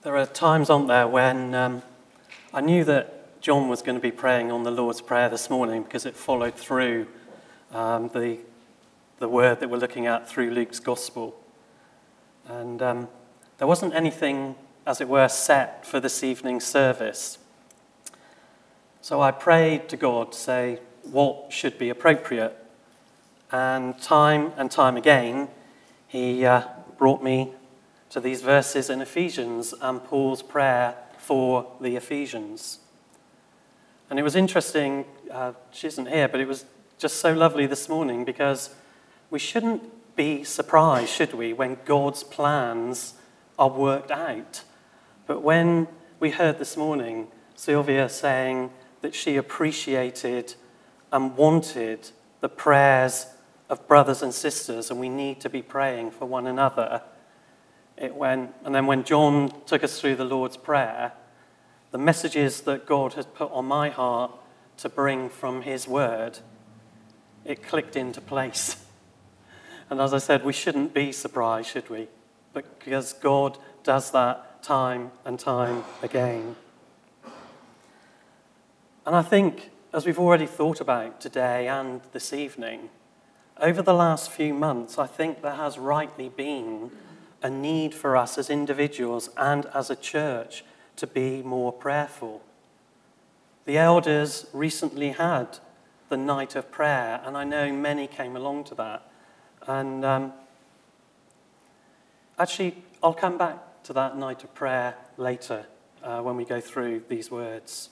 There are times, aren't there, when I knew that John was going to be praying on the Lord's Prayer this morning because it followed through the word that we're looking at through Luke's Gospel. And there wasn't anything, as it were, set for this evening's service. So I prayed to God to say what should be appropriate. And time again, he brought me to these verses in Ephesians and Paul's prayer for the Ephesians. And it was interesting, she isn't here, but it was just so lovely this morning because we shouldn't be surprised, should we, when God's plans are worked out. But when we heard this morning Sylvia saying that she appreciated and wanted the prayers of brothers and sisters, and we need to be praying for one another, and then when John took us through the Lord's Prayer, the messages that God has put on my heart to bring from his word, it clicked into place. And as I said, we shouldn't be surprised, should we? Because God does that time and time again. And I think, as we've already thought about today and this evening, over the last few months, I think there has rightly been a need for us as individuals and as a church to be more prayerful. The elders recently had the night of prayer, and I know many came along to that. And actually, I'll come back to that night of prayer later when we go through these words.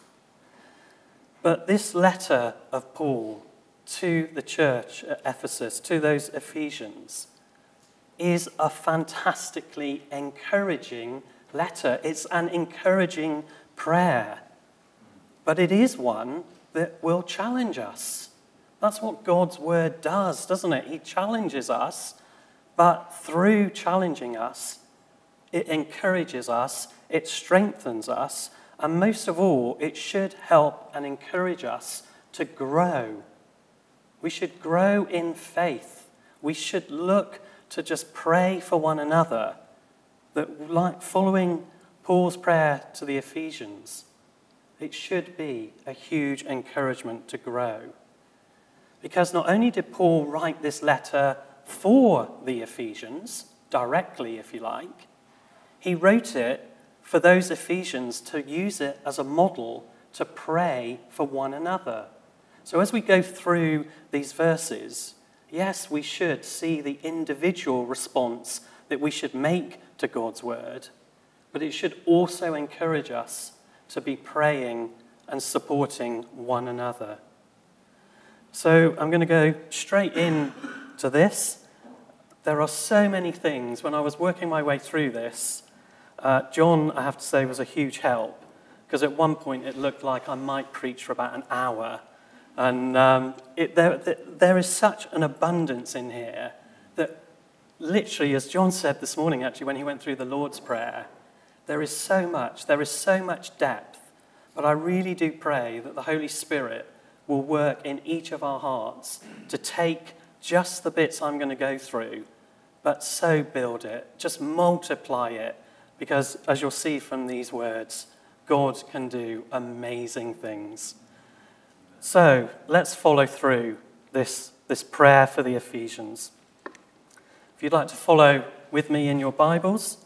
But this letter of Paul to the church at Ephesus, to those Ephesians, is a fantastically encouraging letter. It's an encouraging prayer. But it is one that will challenge us. That's what God's word does, doesn't it? He challenges us, but through challenging us, it encourages us, it strengthens us, and most of all, it should help and encourage us to grow. We should grow in faith. We should look to just pray for one another, that like following Paul's prayer to the Ephesians, it should be a huge encouragement to grow. Because not only did Paul write this letter for the Ephesians, directly if you like, he wrote it for those Ephesians to use it as a model to pray for one another. So as we go through these verses, yes, we should see the individual response that we should make to God's word, but it should also encourage us to be praying and supporting one another. So I'm going to go straight in to this. There are so many things. When I was working my way through this, John, I have to say, was a huge help, because at one point it looked like I might preach for about an hour. And there is such an abundance in here that literally, as John said this morning, actually, when he went through the Lord's Prayer, there is so much depth. But I really do pray that the Holy Spirit will work in each of our hearts to take just the bits I'm going to go through, but so build it, just multiply it, because as you'll see from these words, God can do amazing things. So let's follow through this prayer for the Ephesians. If you'd like to follow with me in your Bibles,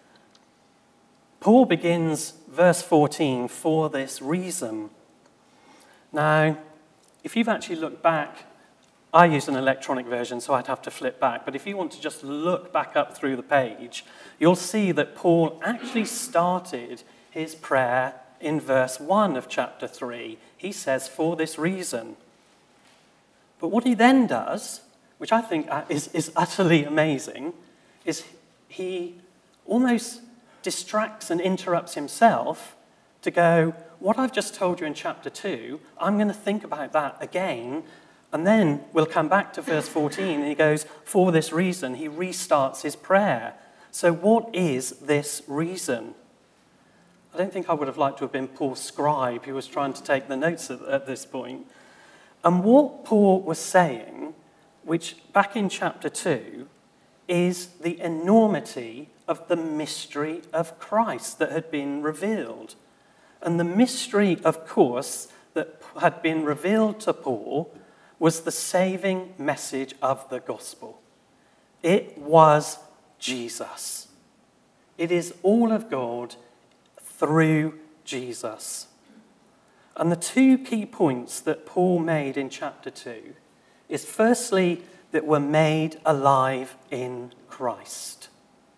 Paul begins verse 14, for this reason. Now, if you've actually looked back, I use an electronic version, so I'd have to flip back, but if you want to just look back up through the page, you'll see that Paul actually started his prayer in verse 1 of chapter 3. He says, for this reason. But what he then does, which I think is utterly amazing, is he almost distracts and interrupts himself to go, what I've just told you in chapter 2, I'm going to think about that again, and then we'll come back to verse 14, and he goes, for this reason. He restarts his prayer. So what is this reason? I don't think I would have liked to have been Paul's scribe who was trying to take the notes at this point. And what Paul was saying, which back in chapter 2, is the enormity of the mystery of Christ that had been revealed. And the mystery, of course, that had been revealed to Paul was the saving message of the gospel. It was Jesus. It is all of God through Jesus. And the two key points that Paul made in chapter 2 is firstly that we're made alive in Christ.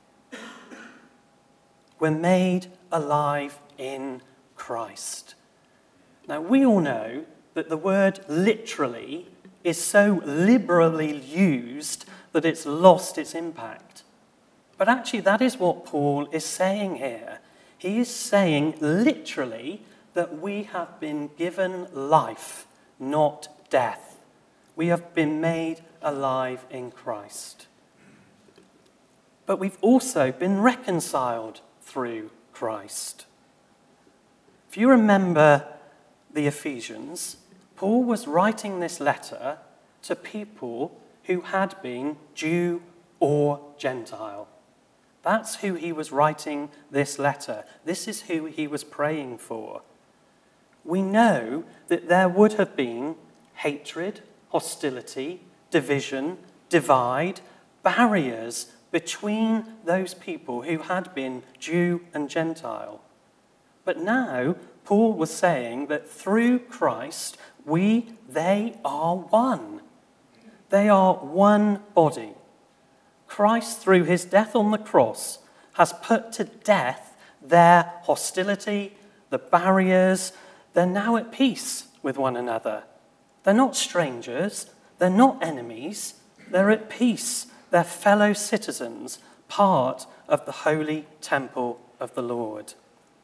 We're made alive in Christ. Now, we all know that the word literally is so liberally used that it's lost its impact. But actually, that is what Paul is saying here. He is saying literally that we have been given life, not death. We have been made alive in Christ. But we've also been reconciled through Christ. If you remember the Ephesians, Paul was writing this letter to people who had been Jew or Gentile. That's who he was writing this letter. This is who he was praying for. We know that there would have been hatred, hostility, division, divide, barriers between those people who had been Jew and Gentile. But now, Paul was saying that through Christ, they are one. They are one body. Christ, through his death on the cross, has put to death their hostility, the barriers. They're now at peace with one another. They're not strangers. They're not enemies. They're at peace. They're fellow citizens, part of the holy temple of the Lord.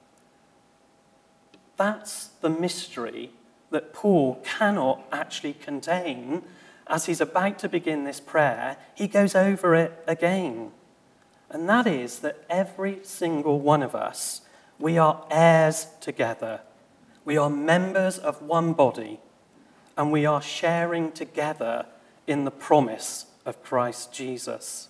That's the mystery that Paul cannot actually contain. As he's about to begin this prayer, he goes over it again. And that is that every single one of us, we are heirs together. We are members of one body, and we are sharing together in the promise of Christ Jesus.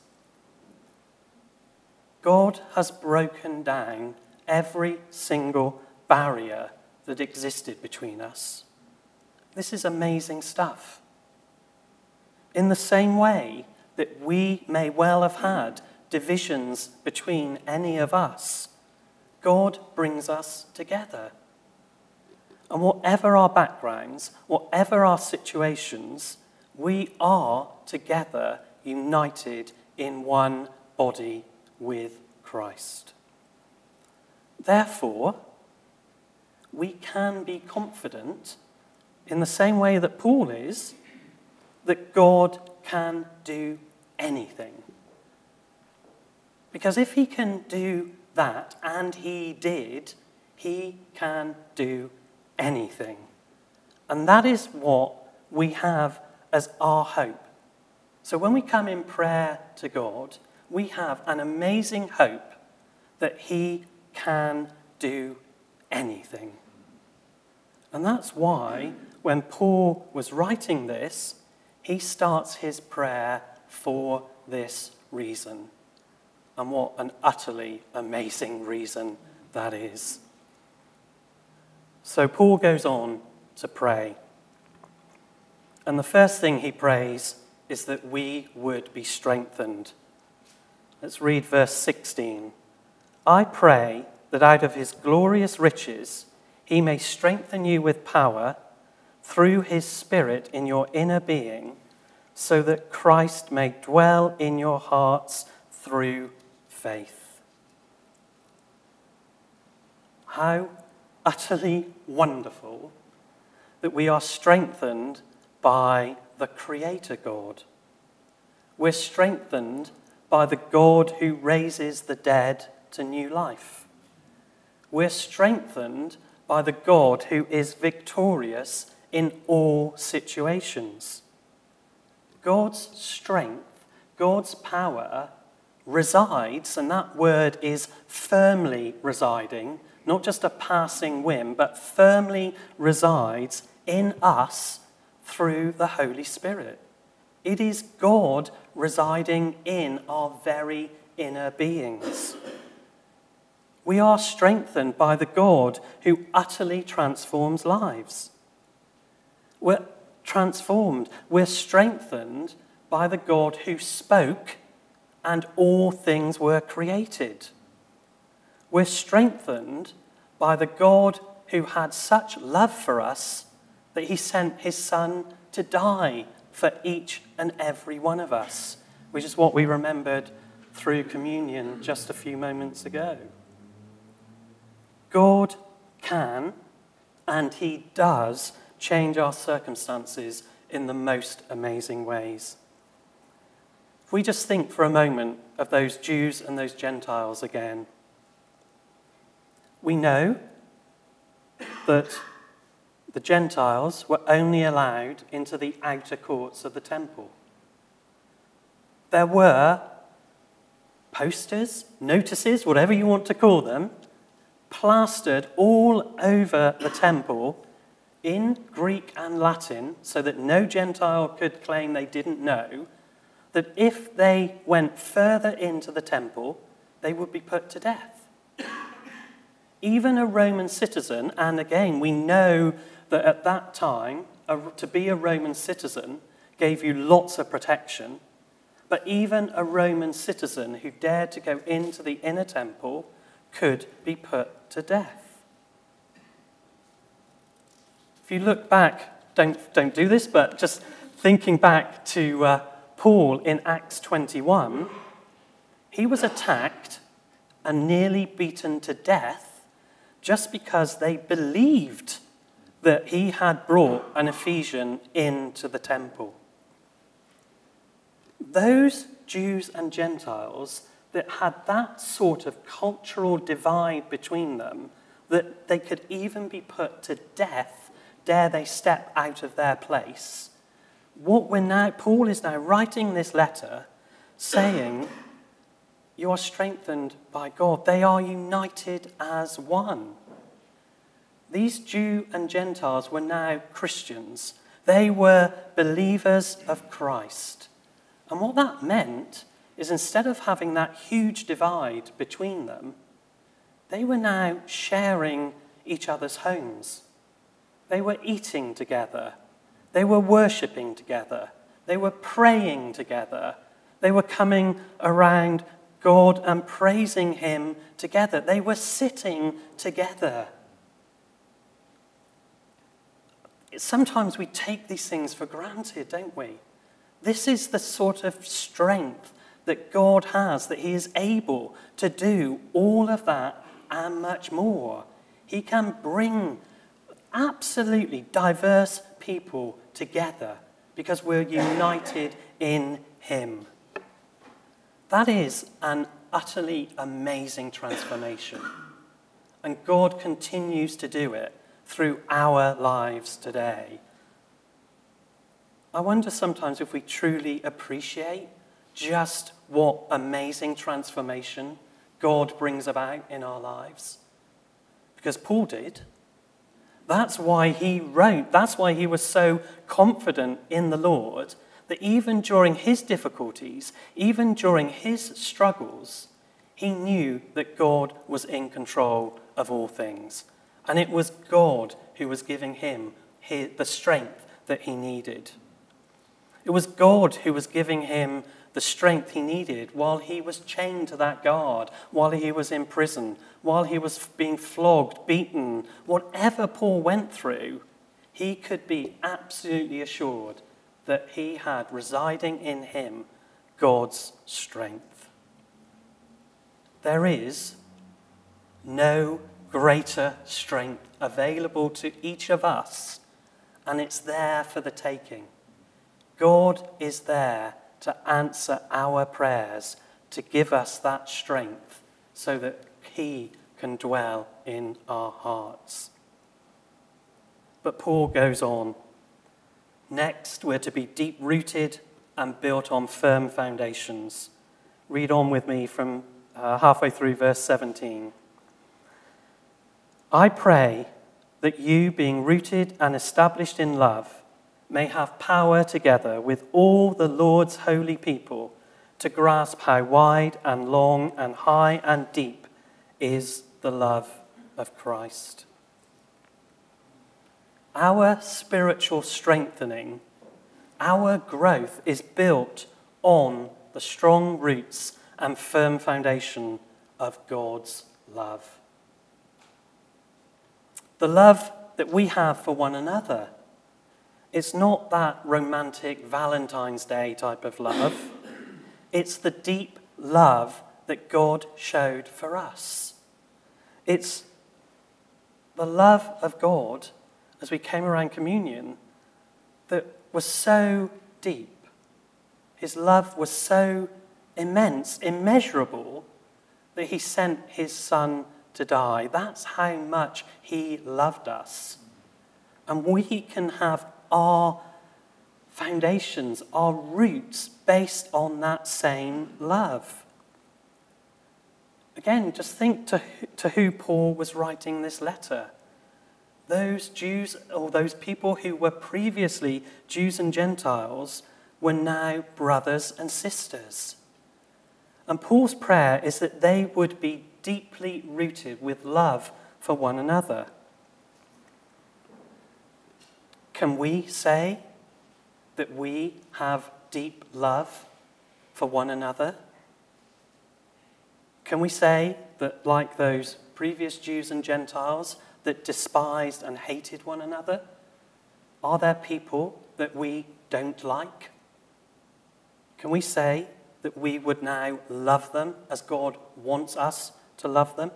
God has broken down every single barrier that existed between us. This is amazing stuff. In the same way that we may well have had divisions between any of us, God brings us together. And whatever our backgrounds, whatever our situations, we are together united in one body with Christ. Therefore, we can be confident, in the same way that Paul is, that God can do anything. Because if he can do that, and he did, he can do anything. And that is what we have as our hope. So when we come in prayer to God, we have an amazing hope that he can do anything. And that's why when Paul was writing this, he starts his prayer for this reason. And what an utterly amazing reason that is. So Paul goes on to pray. And the first thing he prays is that we would be strengthened. Let's read verse 16. I pray that out of his glorious riches he may strengthen you with power through his Spirit in your inner being, so that Christ may dwell in your hearts through faith. How utterly wonderful that we are strengthened by the Creator God. We're strengthened by the God who raises the dead to new life. We're strengthened by the God who is victorious in all situations. God's strength, God's power resides, and that word is firmly residing, not just a passing whim, but firmly resides in us through the Holy Spirit. It is God residing in our very inner beings. We are strengthened by the God who utterly transforms lives. We're transformed. We're strengthened by the God who spoke and all things were created. We're strengthened by the God who had such love for us that he sent his Son to die for each and every one of us, which is what we remembered through communion just a few moments ago. God can, and he does, change our circumstances in the most amazing ways. If we just think for a moment of those Jews and those Gentiles again, we know that the Gentiles were only allowed into the outer courts of the temple. There were posters, notices, whatever you want to call them, plastered all over the temple in Greek and Latin so that no Gentile could claim they didn't know that if they went further into the temple, they would be put to death. Even a Roman citizen, and again, we know that at that time, to be a Roman citizen gave you lots of protection, but even a Roman citizen who dared to go into the inner temple could be put to death. If you look back, don't do this, but just thinking back to Paul in Acts 21, he was attacked and nearly beaten to death just because they believed that he had brought an Ephesian into the temple. Those Jews and Gentiles that had that sort of cultural divide between them, that they could even be put to death, dare they step out of their place. Paul is now writing this letter saying, you are strengthened by God. They are united as one. These Jew and Gentiles were now Christians. They were believers of Christ. And what that meant is instead of having that huge divide between them, they were now sharing each other's homes. They were eating together. They were worshipping together. They were praying together. They were coming around God and praising him together. They were sitting together. Sometimes we take these things for granted, don't we? This is the sort of strength that God has, that he is able to do all of that and much more. He can bring absolutely diverse people together because we're united in him. That is an utterly amazing transformation. And God continues to do it through our lives today. I wonder sometimes if we truly appreciate just what amazing transformation God brings about in our lives. Because Paul did. That's why he wrote, that's why he was so confident in the Lord, that even during his difficulties, even during his struggles, he knew that God was in control of all things. And it was God who was giving him the strength that he needed. It was God who was giving him the strength he needed while he was chained to that guard, while he was in prison, while he was being flogged, beaten. Whatever Paul went through, he could be absolutely assured that he had residing in him God's strength. There is no greater strength available to each of us, and it's there for the taking. God is there to answer our prayers, to give us that strength so that he can dwell in our hearts. But Paul goes on. Next, we're to be deep-rooted and built on firm foundations. Read on with me from halfway through verse 17. I pray that you, being rooted and established in love, may have power together with all the Lord's holy people to grasp how wide and long and high and deep is the love of Christ. Our spiritual strengthening, our growth is built on the strong roots and firm foundation of God's love. The love that we have for one another, it's not that romantic Valentine's Day type of love. It's the deep love that God showed for us. It's the love of God, as we came around communion, that was so deep. His love was so immense, immeasurable, that he sent his son to die. That's how much he loved us. And we can have our foundations, our roots based on that same love. Again, just think to who Paul was writing this letter. Those Jews, or those people who were previously Jews and Gentiles, were now brothers and sisters. And Paul's prayer is that they would be deeply rooted with love for one another. Can we say that we have deep love for one another? Can we say that, like those previous Jews and Gentiles that despised and hated one another, are there people that we don't like? Can we say that we would now love them as God wants us to love them?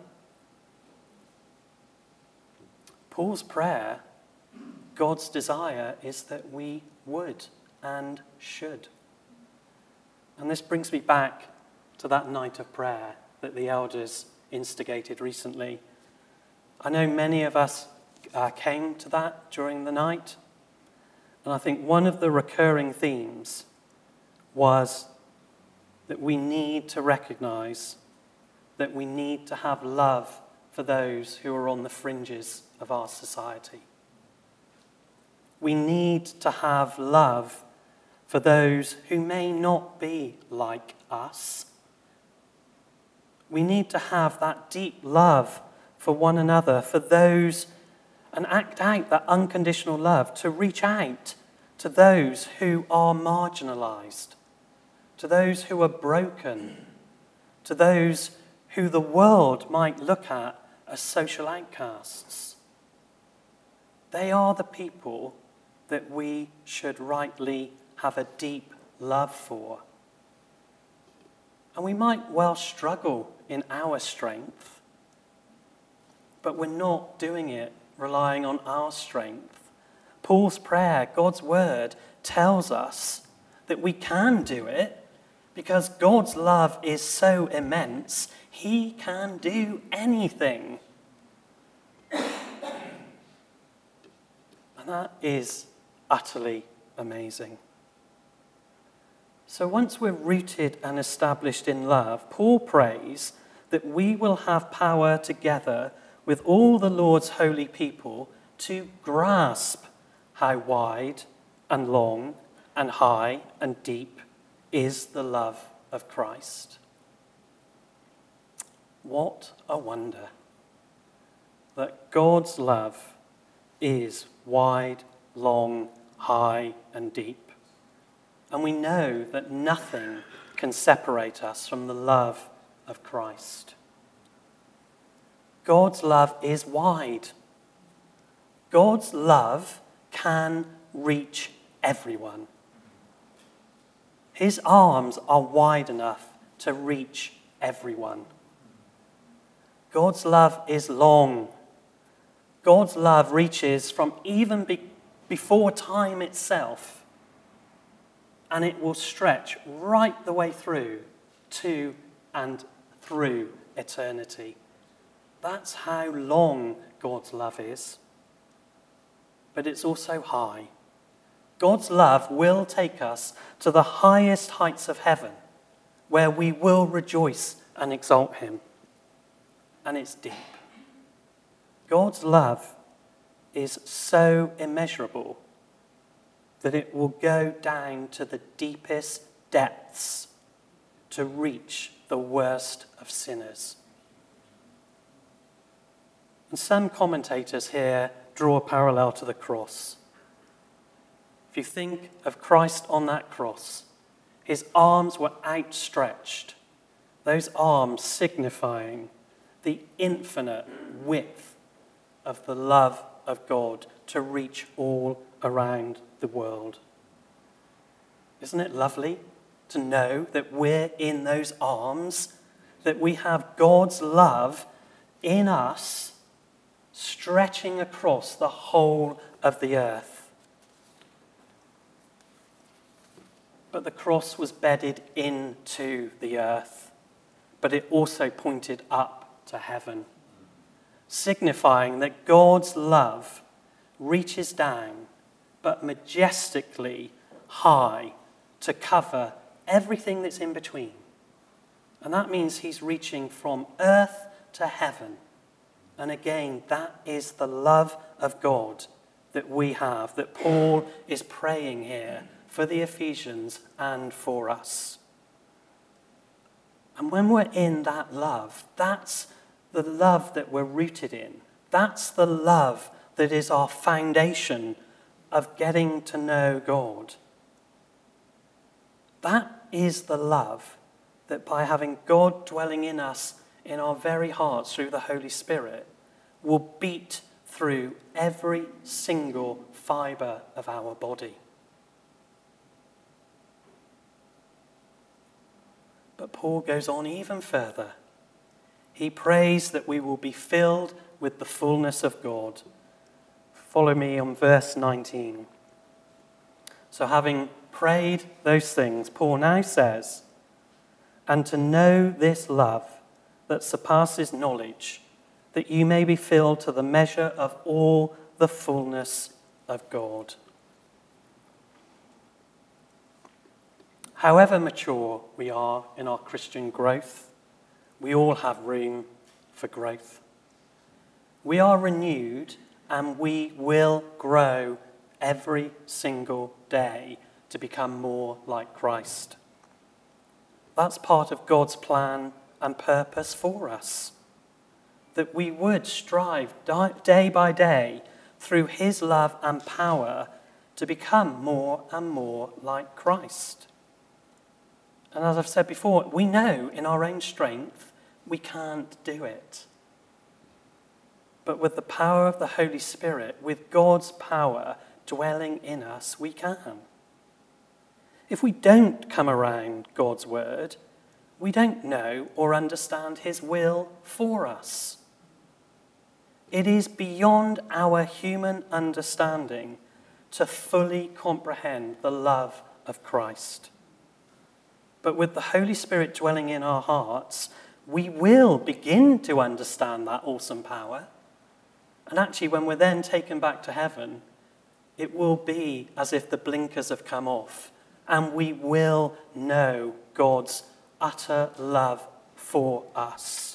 Paul's prayer, God's desire, is that we would and should. And this brings me back to that night of prayer that the elders instigated recently. I know many of us came to that during the night, and I think one of the recurring themes was that we need to recognize that we need to have love for those who are on the fringes of our society. We need to have love for those who may not be like us. We need to have that deep love for one another, for those, and act out that unconditional love to reach out to those who are marginalized, to those who are broken, to those who the world might look at as social outcasts. They are the people that we should rightly have a deep love for. And we might well struggle in our strength, but we're not doing it relying on our strength. Paul's prayer, God's word, tells us that we can do it because God's love is so immense, he can do anything. And that is utterly amazing. So once we're rooted and established in love, Paul prays that we will have power together with all the Lord's holy people to grasp how wide and long and high and deep is the love of Christ. What a wonder that God's love is wide, long, high, and deep. And we know that nothing can separate us from the love of Christ. God's love is wide. God's love can reach everyone. His arms are wide enough to reach everyone. God's love is long. God's love reaches from even before time itself, and it will stretch right the way through to and through eternity. That's how long God's love is. But it's also high. God's love will take us to the highest heights of heaven, where we will rejoice and exalt him. And it's deep. God's love is so immeasurable that it will go down to the deepest depths to reach the worst of sinners. And some commentators here draw a parallel to the cross. If you think of Christ on that cross, his arms were outstretched, those arms signifying the infinite width of the love of God to reach all around the world. Isn't it lovely to know that we're in those arms, that we have God's love in us, stretching across the whole of the earth? But the cross was bedded into the earth, but it also pointed up to heaven, signifying that God's love reaches down, but majestically high, to cover everything that's in between. And that means he's reaching from earth to heaven. And again, that is the love of God that we have, that Paul is praying here for the Ephesians and for us. And when we're in that love, that's the love that we're rooted in. That's the love that is our foundation of getting to know God. That is the love that by having God dwelling in us, in our very hearts through the Holy Spirit, will beat through every single fibre of our body. But Paul goes on even further. He prays that we will be filled with the fullness of God. Follow me on verse 19. So having prayed those things, Paul now says, and to know this love that surpasses knowledge, that you may be filled to the measure of all the fullness of God. However mature we are in our Christian growth, we all have room for growth. We are renewed and we will grow every single day to become more like Christ. That's part of God's plan and purpose for us, that we would strive day by day through his love and power to become more and more like Christ. And as I've said before, we know in our own strength we can't do it. But with the power of the Holy Spirit, with God's power dwelling in us, we can. If we don't come around God's word, we don't know or understand his will for us. It is beyond our human understanding to fully comprehend the love of Christ. But with the Holy Spirit dwelling in our hearts, we will begin to understand that awesome power. And actually, when we're then taken back to heaven, it will be as if the blinkers have come off, and we will know God's utter love for us.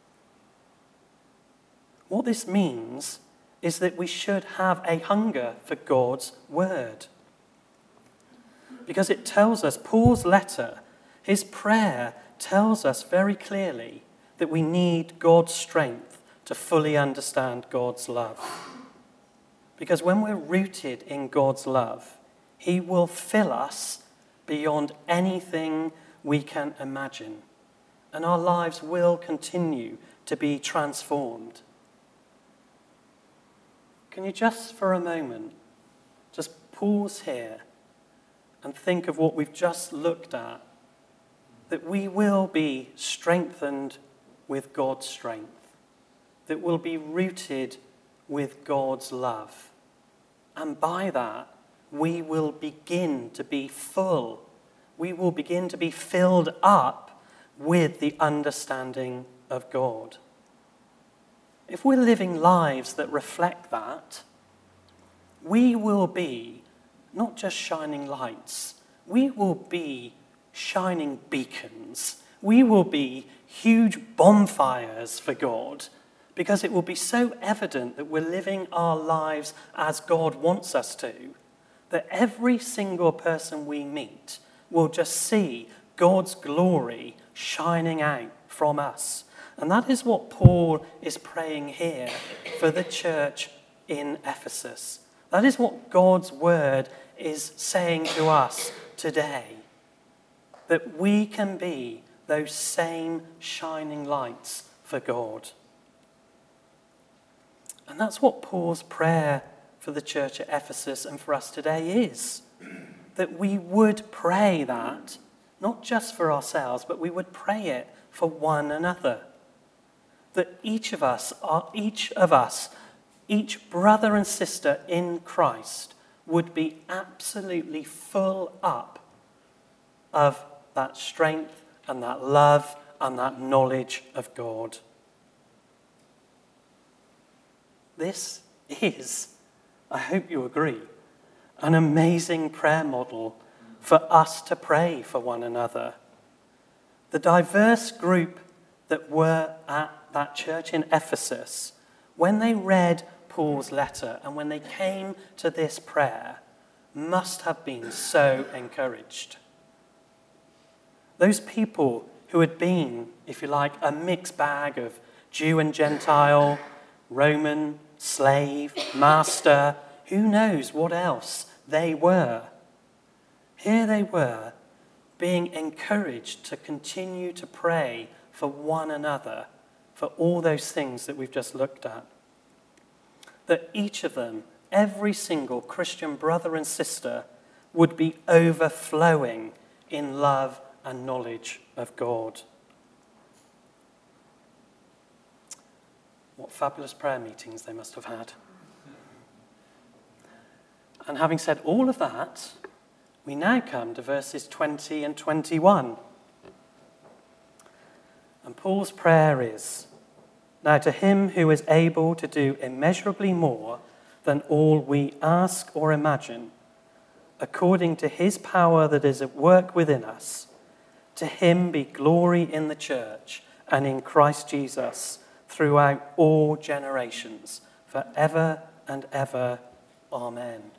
What this means is that we should have a hunger for God's word. Because it tells us, Paul's letter, his prayer tells us very clearly that we need God's strength to fully understand God's love. Because when we're rooted in God's love, he will fill us beyond anything we can imagine. And our lives will continue to be transformed. Can you just for a moment just pause here and think of what we've just looked at? That we will be strengthened with God's strength. That we'll be rooted with God's love. And by that, we will begin to be full. We will begin to be filled up with the understanding of God. If we're living lives that reflect that, we will be not just shining lights, we will be shining beacons. We will be huge bonfires for God, because it will be so evident that we're living our lives as God wants us to, that every single person we meet will just see God's glory shining out from us. And that is what Paul is praying here for the church in Ephesus. That is what God's word is saying to us today. That we can be those same shining lights for God. And that's what Paul's prayer for the church at Ephesus and for us today is. That we would pray that, not just for ourselves, but we would pray it for one another. That each brother and sister in Christ would be absolutely full up of that strength and that love and that knowledge of God. This is, I hope you agree, an amazing prayer model for us to pray for one another. The diverse group that were at that church in Ephesus, when they read Paul's letter and when they came to this prayer, must have been so encouraged. Those people who had been, if you like, a mixed bag of Jew and Gentile, Roman, slave, master, who knows what else they were. Here they were, being encouraged to continue to pray for one another, for all those things that we've just looked at. That each of them, every single Christian brother and sister, would be overflowing in love and knowledge of God. What fabulous prayer meetings they must have had. And having said all of that, we now come to verses 20 and 21. And Paul's prayer is, "Now to him who is able to do immeasurably more than all we ask or imagine, according to his power that is at work within us, to him be glory in the church and in Christ Jesus throughout all generations, forever and ever. Amen."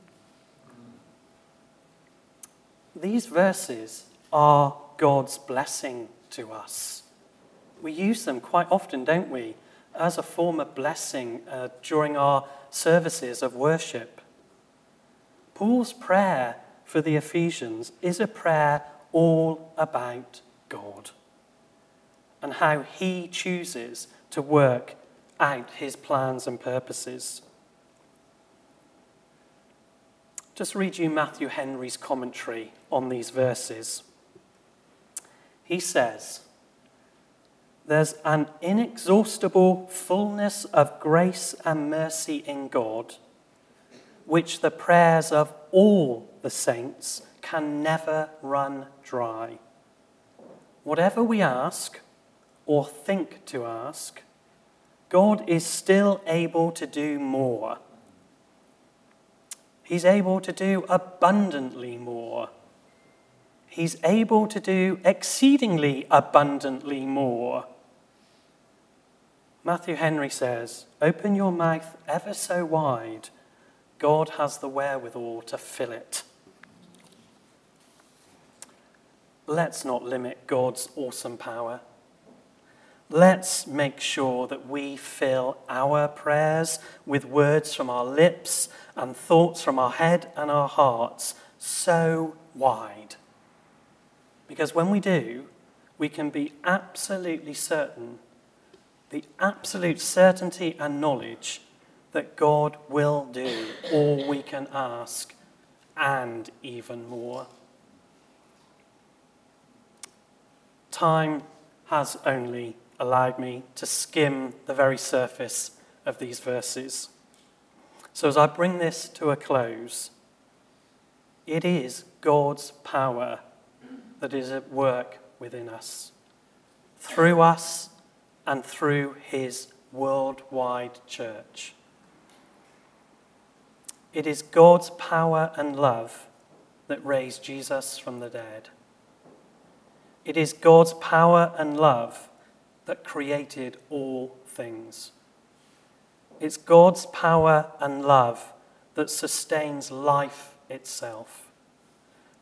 These verses are God's blessing to us. We use them quite often, don't we, as a form of blessing during our services of worship. Paul's prayer for the Ephesians is a prayer all about God and how he chooses to work out his plans and purposes. Just read you Matthew Henry's commentary on these verses. He says, "There's an inexhaustible fullness of grace and mercy in God, which the prayers of all the saints can never run dry. Whatever we ask or think to ask, God is still able to do more. He's able to do abundantly more. He's able to do exceedingly abundantly more." Matthew Henry says, "Open your mouth ever so wide. God has the wherewithal to fill it." Let's not limit God's awesome power. Let's make sure that we fill our prayers with words from our lips and thoughts from our head and our hearts so wide. Because when we do, we can be absolutely certain, the absolute certainty and knowledge that God will do all we can ask and even more. Time has only allowed me to skim the very surface of these verses. So as I bring this to a close, it is God's power that is at work within us, through us and through his worldwide church. It is God's power and love that raised Jesus from the dead. It is God's power and love that created all things. It's God's power and love that sustains life itself,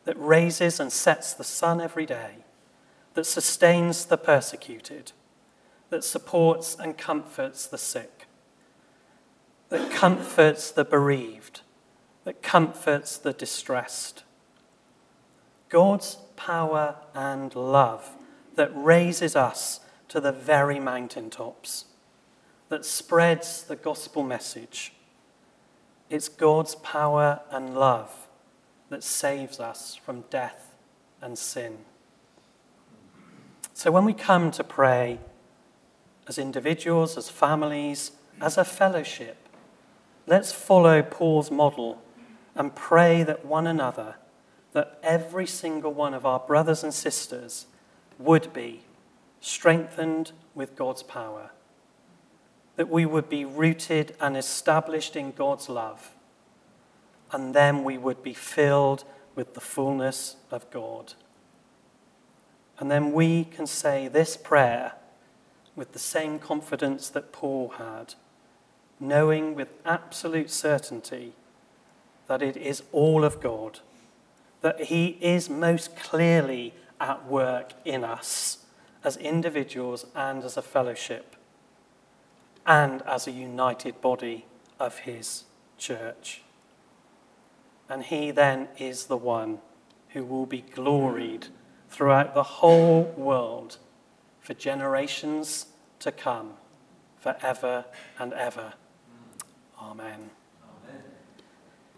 that raises and sets the sun every day, that sustains the persecuted, that supports and comforts the sick, that comforts the bereaved, that comforts the distressed. God's power and love that raises us to the very mountaintops, that spreads the gospel message. It's God's power and love that saves us from death and sin. So when we come to pray as individuals, as families, as a fellowship, let's follow Paul's model and pray that one another, that every single one of our brothers and sisters would be strengthened with God's power, that we would be rooted and established in God's love, and then we would be filled with the fullness of God. And then we can say this prayer with the same confidence that Paul had, knowing with absolute certainty that it is all of God, that he is most clearly at work in us as individuals and as a fellowship and as a united body of his church. And he then is the one who will be gloried throughout the whole world for generations to come, forever and ever. Amen.